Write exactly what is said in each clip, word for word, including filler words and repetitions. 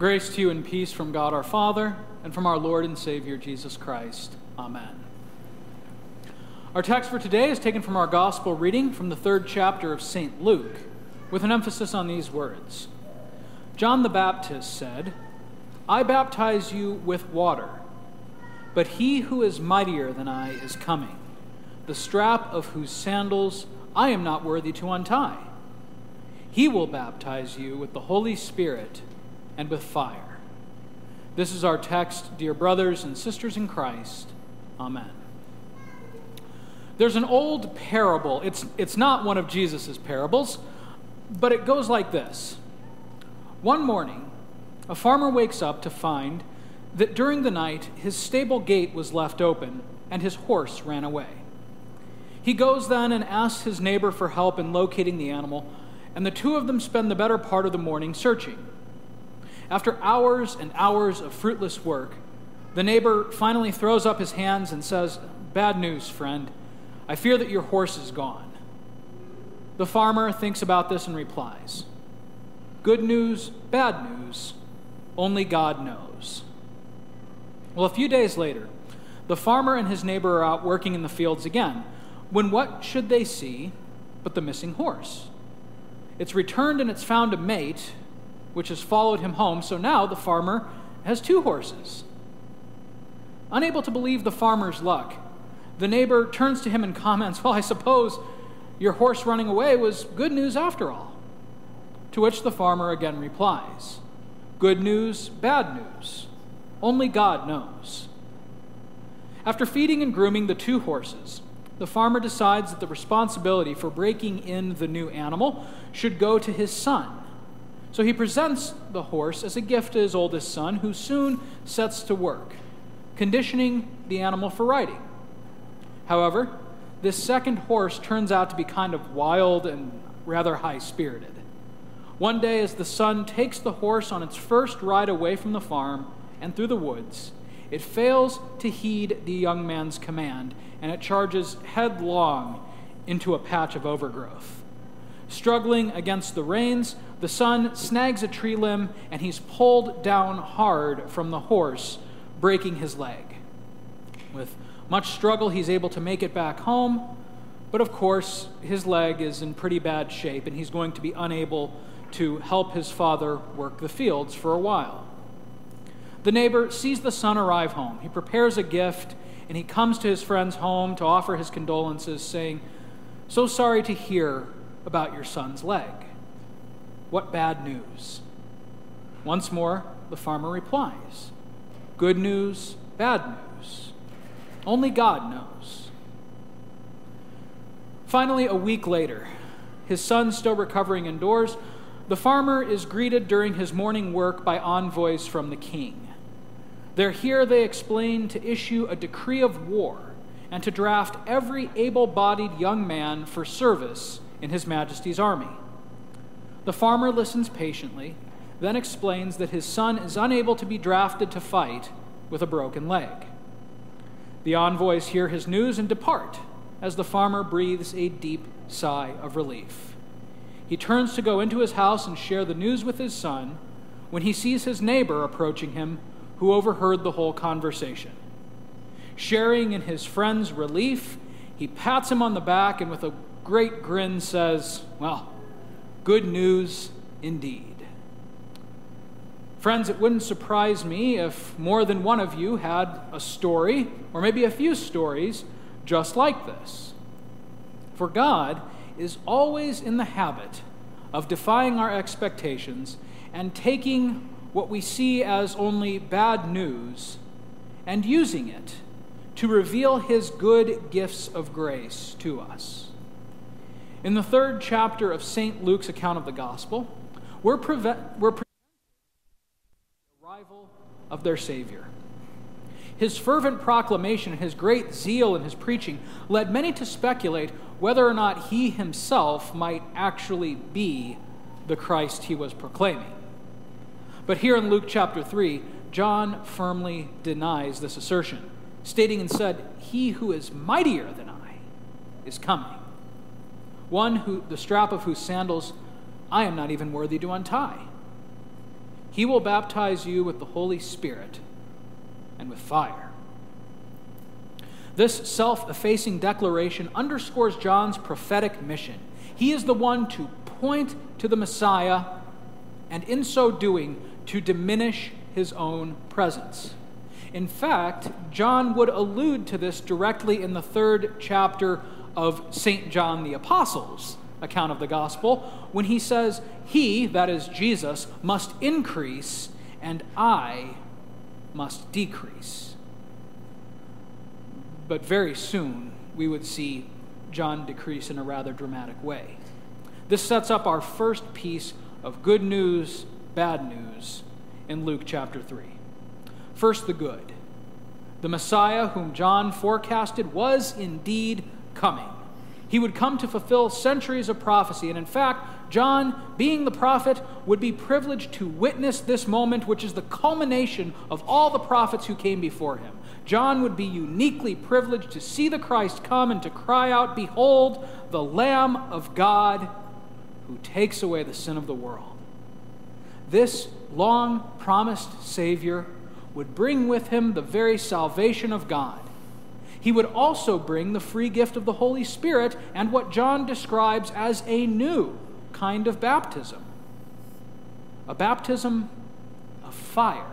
Grace to you and peace from God our Father and from our Lord and Savior Jesus Christ. Amen. Our text for today is taken from our gospel reading from the third chapter of Saint Luke, with an emphasis on these words. John the Baptist said, "I baptize you with water, but he who is mightier than I is coming, the strap of whose sandals I am not worthy to untie. He will baptize you with the Holy Spirit and with fire." This is our text, dear brothers and sisters in Christ. Amen. There's an old parable. It's, it's not one of Jesus' parables, but it goes like this. One morning, a farmer wakes up to find that during the night his stable gate was left open and his horse ran away. He goes then and asks his neighbor for help in locating the animal, and the two of them spend the better part of the morning searching. After hours and hours of fruitless work, the neighbor finally throws up his hands and says, "Bad news, friend. I fear that your horse is gone." The farmer thinks about this and replies, "Good news, bad news, only God knows." Well, a few days later, the farmer and his neighbor are out working in the fields again, when what should they see but the missing horse? It's returned and it's found a mate, which has followed him home, so now the farmer has two horses. Unable to believe the farmer's luck, the neighbor turns to him and comments, "Well, I suppose your horse running away was good news after all." To which the farmer again replies, "Good news, bad news, only God knows." After feeding and grooming the two horses, the farmer decides that the responsibility for breaking in the new animal should go to his son. So he presents the horse as a gift to his oldest son, who soon sets to work, conditioning the animal for riding. However, this second horse turns out to be kind of wild and rather high-spirited. One day, as the son takes the horse on its first ride away from the farm and through the woods, it fails to heed the young man's command, and it charges headlong into a patch of overgrowth. Struggling against the reins, the son snags a tree limb, and he's pulled down hard from the horse, breaking his leg. With much struggle, he's able to make it back home, but of course, his leg is in pretty bad shape, and he's going to be unable to help his father work the fields for a while. The neighbor sees the son arrive home. He prepares a gift, and he comes to his friend's home to offer his condolences, saying, "So sorry to hear about your son's leg. What bad news?" Once more, the farmer replies, "Good news, bad news. Only God knows." Finally, a week later, his son still recovering indoors, the farmer is greeted during his morning work by envoys from the king. They're here, they explain, to issue a decree of war and to draft every able-bodied young man for service in His Majesty's army. The farmer listens patiently, then explains that his son is unable to be drafted to fight with a broken leg. The envoys hear his news and depart as the farmer breathes a deep sigh of relief. He turns to go into his house and share the news with his son when he sees his neighbor approaching him, who overheard the whole conversation. Sharing in his friend's relief, he pats him on the back and with a great grin says, "Well, good news indeed." Friends, it wouldn't surprise me if more than one of you had a story, or maybe a few stories, just like this. For God is always in the habit of defying our expectations and taking what we see as only bad news and using it to reveal His good gifts of grace to us. In the third chapter of Saint Luke's account of the gospel, we're, preve- we're presented with the arrival of their Savior. His fervent proclamation and his great zeal in his preaching led many to speculate whether or not he himself might actually be the Christ he was proclaiming. But here in Luke chapter three, John firmly denies this assertion, stating instead, "He who is mightier than I is coming, one who the strap of whose sandals I am not even worthy to untie." He will baptize you with the Holy Spirit and with fire." This self-effacing declaration underscores John's prophetic mission. He is the one to point to the Messiah, and in so doing, to diminish his own presence. In fact, John would allude to this directly in the third chapter of Saint John the Apostle's account of the gospel, when he says, "He," that is Jesus, "must increase, and I must decrease." But very soon, we would see John decrease in a rather dramatic way. This sets up our first piece of good news, bad news in Luke chapter three. First, the good. The Messiah whom John forecasted was indeed coming. He would come to fulfill centuries of prophecy, and in fact, John, being the prophet, would be privileged to witness this moment, which is the culmination of all the prophets who came before him. John would be uniquely privileged to see the Christ come and to cry out, "Behold, the Lamb of God who takes away the sin of the world." This long-promised Savior would bring with him the very salvation of God. He would also bring the free gift of the Holy Spirit and what John describes as a new kind of baptism, a baptism of fire.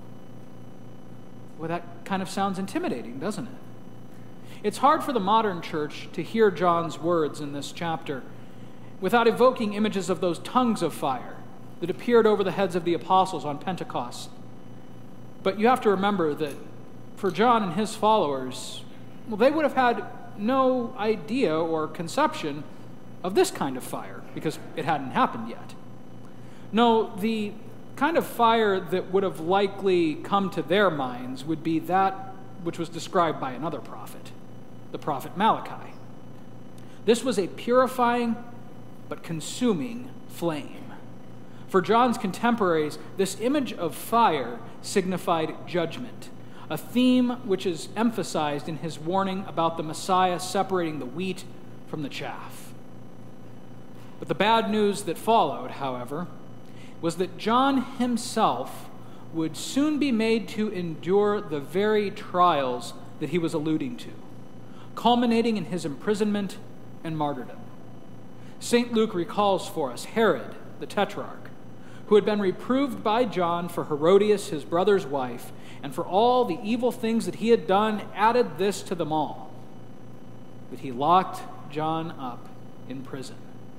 Well, that kind of sounds intimidating, doesn't it? It's hard for the modern church to hear John's words in this chapter without evoking images of those tongues of fire that appeared over the heads of the apostles on Pentecost. But you have to remember that for John and his followers, well, they would have had no idea or conception of this kind of fire because it hadn't happened yet. No, the kind of fire that would have likely come to their minds would be that which was described by another prophet, the prophet Malachi. This was a purifying but consuming flame. For John's contemporaries, this image of fire signified judgment, a theme which is emphasized in his warning about the Messiah separating the wheat from the chaff. But the bad news that followed, however, was that John himself would soon be made to endure the very trials that he was alluding to, culminating in his imprisonment and martyrdom. Saint Luke recalls for us Herod, the Tetrarch, who had been reproved by John for Herodias, his brother's wife, and for all the evil things that he had done, added this to them all, that he locked John up in prison.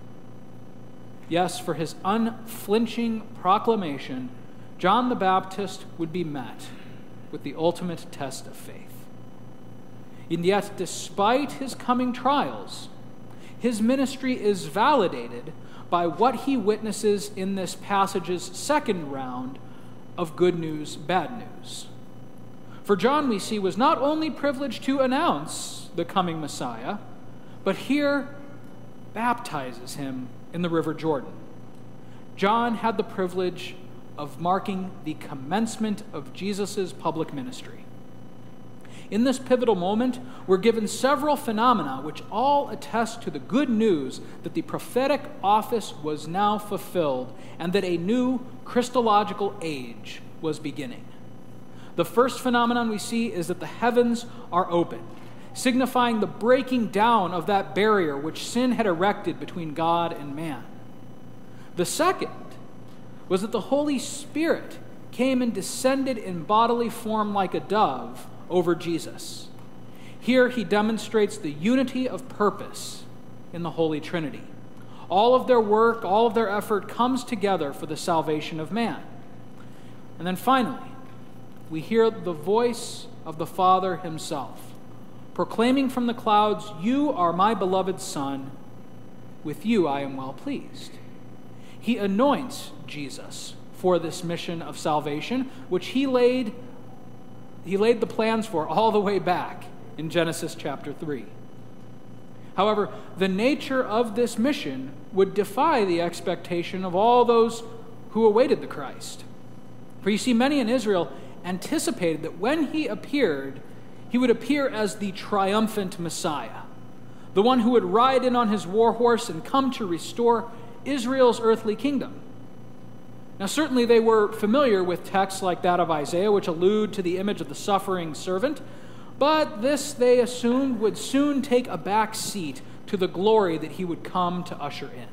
Yes, for his unflinching proclamation, John the Baptist would be met with the ultimate test of faith. And yet, despite his coming trials, his ministry is validated by what he witnesses in this passage's second round of good news, bad news. For John, we see, was not only privileged to announce the coming Messiah, but here baptizes him in the River Jordan. John had the privilege of marking the commencement of Jesus' public ministry. In this pivotal moment, we're given several phenomena which all attest to the good news that the prophetic office was now fulfilled and that a new Christological age was beginning. The first phenomenon we see is that the heavens are open, signifying the breaking down of that barrier which sin had erected between God and man. The second was that the Holy Spirit came and descended in bodily form like a dove over Jesus. Here he demonstrates the unity of purpose in the Holy Trinity. All of their work, all of their effort comes together for the salvation of man. And then finally, we hear the voice of the Father himself, proclaiming from the clouds, "You are my beloved Son, with you I am well pleased." He anoints Jesus for this mission of salvation, which he laid, he laid the plans for all the way back in Genesis chapter three. However, the nature of this mission would defy the expectation of all those who awaited the Christ. For you see, many in Israel anticipated that when he appeared, he would appear as the triumphant Messiah, the one who would ride in on his war horse and come to restore Israel's earthly kingdom. Now, certainly they were familiar with texts like that of Isaiah, which allude to the image of the suffering servant, but this, they assumed, would soon take a back seat to the glory that he would come to usher in.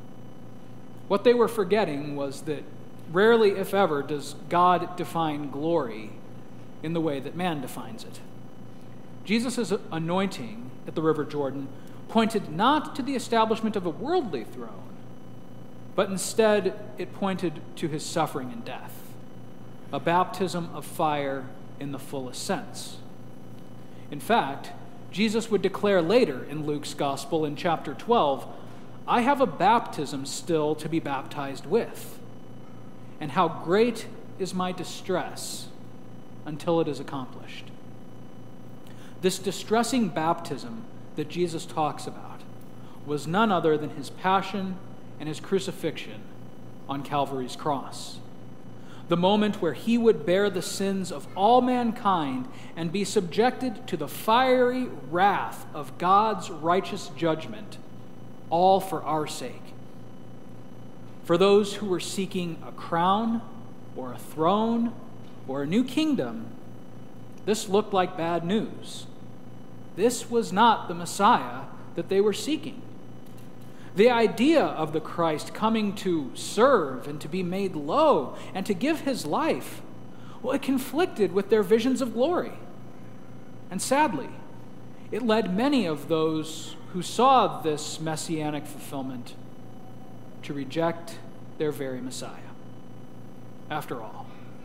What they were forgetting was that rarely, if ever, does God define glory in the way that man defines it. Jesus' anointing at the River Jordan pointed not to the establishment of a worldly throne, but instead it pointed to his suffering and death, a baptism of fire in the fullest sense. In fact, Jesus would declare later in Luke's Gospel in chapter twelve, "I have a baptism still to be baptized with, and how great is my distress until it is accomplished." This distressing baptism that Jesus talks about was none other than his passion and his crucifixion on Calvary's cross. The moment where he would bear the sins of all mankind and be subjected to the fiery wrath of God's righteous judgment, all for our sake. For those who were seeking a crown or a throne or a new kingdom, this looked like bad news. This was not the Messiah that they were seeking. The idea of the Christ coming to serve and to be made low and to give his life, well, it conflicted with their visions of glory. And sadly, it led many of those who saw this messianic fulfillment to reject their very Messiah. After all,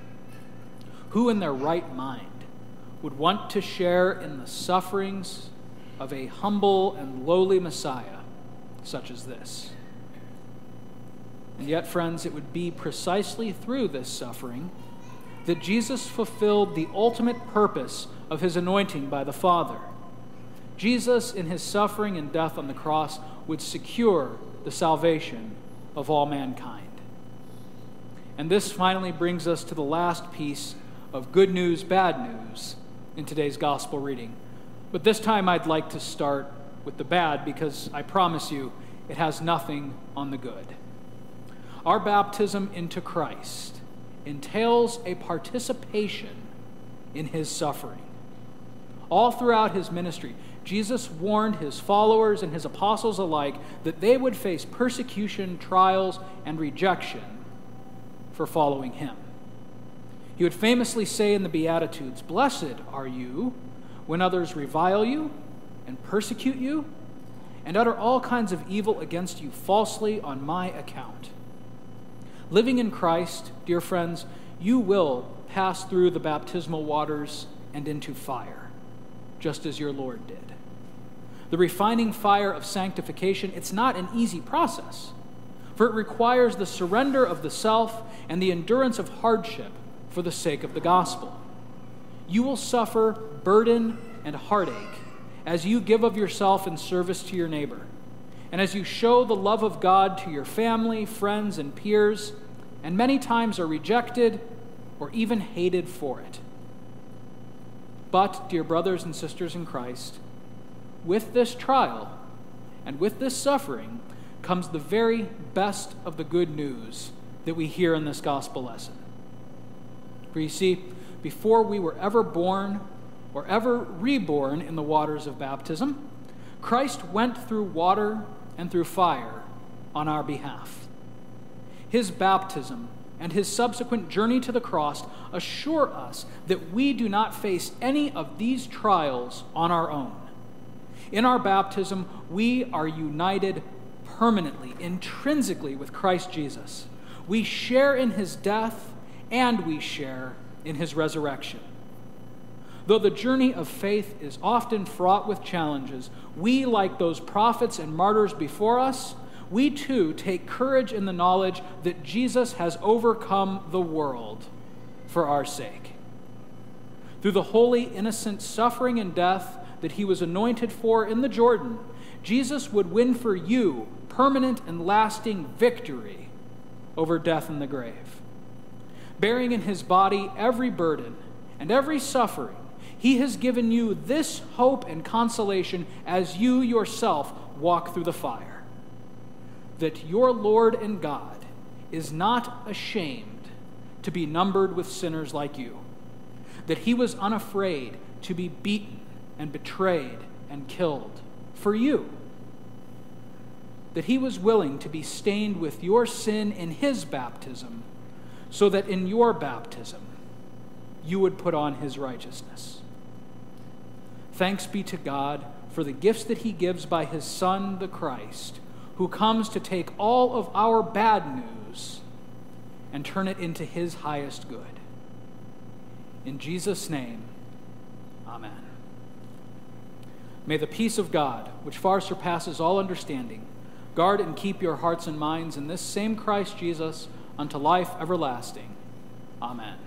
who in their right mind would want to share in the sufferings of a humble and lowly Messiah such as this? And yet, friends, it would be precisely through this suffering that Jesus fulfilled the ultimate purpose of his anointing by the Father. Jesus, in his suffering and death on the cross, would secure the salvation of all mankind. And this finally brings us to the last piece of good news, bad news in today's gospel reading. But this time I'd like to start with the bad, because I promise you it has nothing on the good. Our baptism into Christ entails a participation in his suffering. All throughout his ministry, Jesus warned his followers and his apostles alike that they would face persecution, trials, and rejection for following him. He would famously say in the Beatitudes, "Blessed are you when others revile you and persecute you, and utter all kinds of evil against you falsely on my account." Living in Christ, dear friends, you will pass through the baptismal waters and into fire, just as your Lord did. The refining fire of sanctification, it's not an easy process, for it requires the surrender of the self and the endurance of hardship for the sake of the gospel. You will suffer burden and heartache as you give of yourself in service to your neighbor, and as you show the love of God to your family, friends, and peers, and many times are rejected or even hated for it. But, dear brothers and sisters in Christ, with this trial and with this suffering comes the very best of the good news that we hear in this gospel lesson. For you see, before we were ever born or ever reborn in the waters of baptism, Christ went through water and through fire on our behalf. His baptism and his subsequent journey to the cross assure us that we do not face any of these trials on our own. In our baptism, we are united permanently, intrinsically with Christ Jesus. We share in his death and we share in his resurrection. Though the journey of faith is often fraught with challenges, we, like those prophets and martyrs before us, we too take courage in the knowledge that Jesus has overcome the world for our sake. Through the holy, innocent suffering and death that he was anointed for in the Jordan, Jesus would win for you permanent and lasting victory over death and the grave. Bearing in his body every burden and every suffering, he has given you this hope and consolation as you yourself walk through the fire, that your Lord and God, is not ashamed to be numbered with sinners like you, that he was unafraid to be beaten and betrayed and killed for you, that he was willing to be stained with your sin in his baptism, so that in your baptism you would put on his righteousness. Thanks be to God for the gifts that he gives by his Son, the Christ, who comes to take all of our bad news and turn it into his highest good. In Jesus' name, amen. May the peace of God, which far surpasses all understanding, guard and keep your hearts and minds in this same Christ Jesus unto life everlasting. Amen.